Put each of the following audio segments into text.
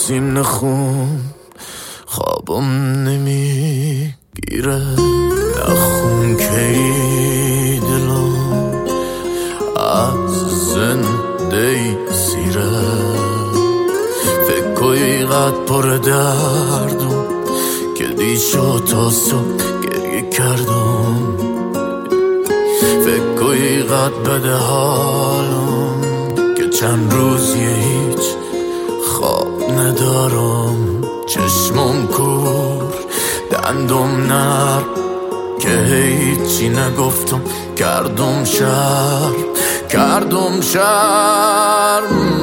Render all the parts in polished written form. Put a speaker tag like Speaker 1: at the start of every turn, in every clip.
Speaker 1: سیم نخون خوابم نمیگیره، نخون که ای دلم از زنده سیره. فکر کنی قد پر دردم که دیشو تا صبح گریه کردم. فکر کنی قد بده حالم که چند روزیه هیچ خواب ندارم. چشمم کور دندم نر که هیچی نگفتم، کردم شرم.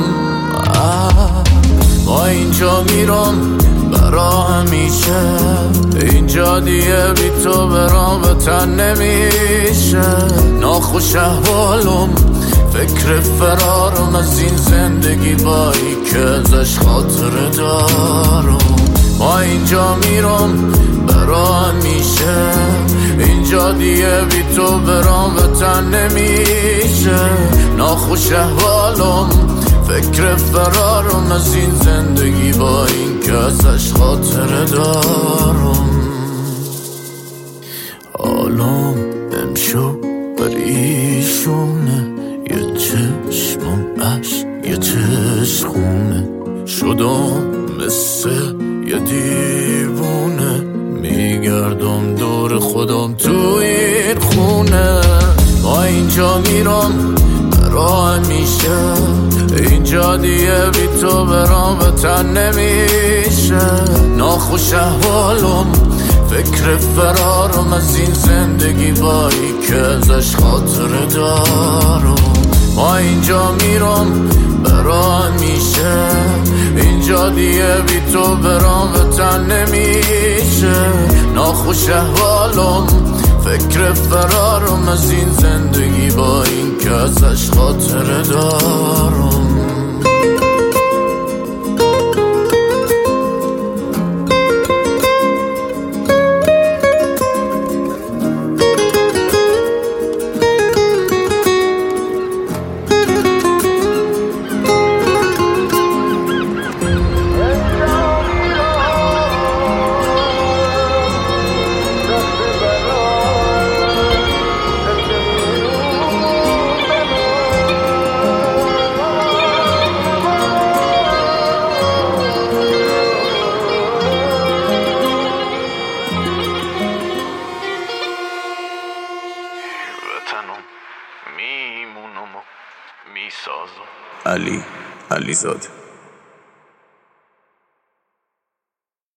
Speaker 1: ما اینجا میرم برا همیشه، اینجا دیگه بی تو برام وطن نمیشه. ناخوش احوالم، فکر فرارم از این زندگی بایی که ازش خاطره دارم. ما اینجا میرم برا همیشه، اینجا دیگه بی تو برام وطن نمیشه. ناخوش احوالم، فکر فرارم از این زندگی با این که ازش خاطره دارم. حالم امشو پریشونه، یه چشمم عشق یه چشمونه. شدم مثل یه دیوونه، میگردم دور خودم تو این خونه. با اینجا میرم برا همیشه، اینجا دیگه بی تو برام وطن نمیشه. ناخوش احوالم، فکر فرارم از این زندگی بایی که ازش خاطره دارم. ما اینجا میرم برا همیشه، اینجا دیگه بی تو برام وطن نمیشه. ناخوش احوالم، فکر فرارم از این زندگی با این که ازش خاطره دارم. میمونم و میسازم.
Speaker 2: علیزاده.